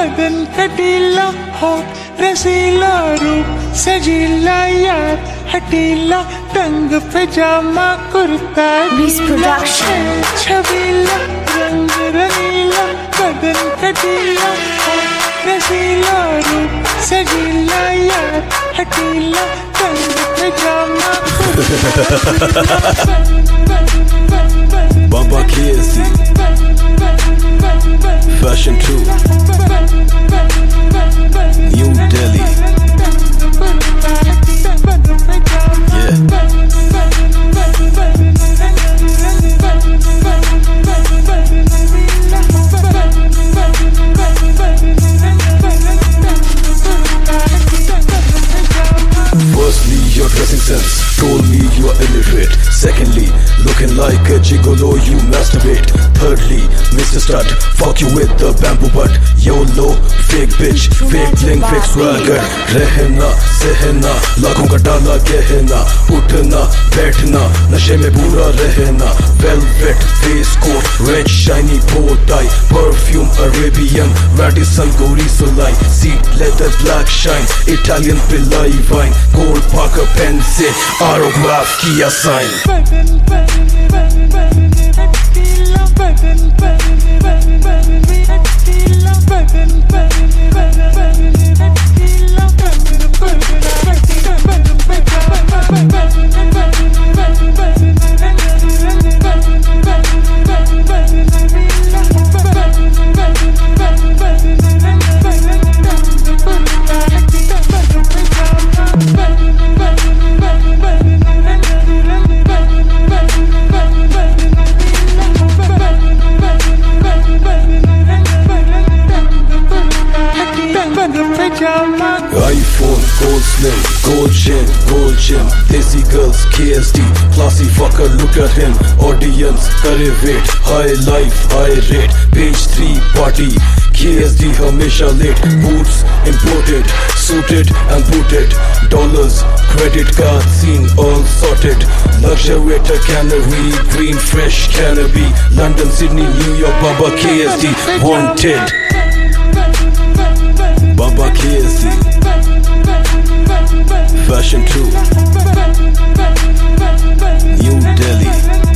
बदन कटीला हो रसीला रूप सजीला यार हटीला तंग पजामा कुर्ता छबीला रंग रंगीला बदन कटीला हो रसीला रूप सजीला यार हटीला तंग पजामा Baba KSD Fashion 2 New Delhi Yeah Firstly, your dressing sense told me you are illiterate. Secondly, looking like a gigolo, you masturbate. Thirdly, Mr. Stud, fuck you with the bamboo butt. YOLO, fake bitch, fake bling, fake swagger. Rehna, sehna, लाखों का डाला गहना. उठना, बैठना, नशे में पूरा रहना. Velvet, face coat, red shiny bow tie. Perfume, Arabian, Radisson, Gori Sulai. Seat leather, black shine. Italian Pillai wine. Gold Parker pen से autograph किया sign. iPhone, gold slim, gold gym, Desi girls, KSD, classy fucker, look at him. Audience, करे wait, high life, high rate. Page 3 party, KSD हमेशा late. Boots imported, suited and booted. Dollars, credit card, scene all sorted. Luxuriator, canary, green fresh canopy. London, Sydney, New York, Baba KSD, wanted. Baba KSD Fashion 2 New Delhi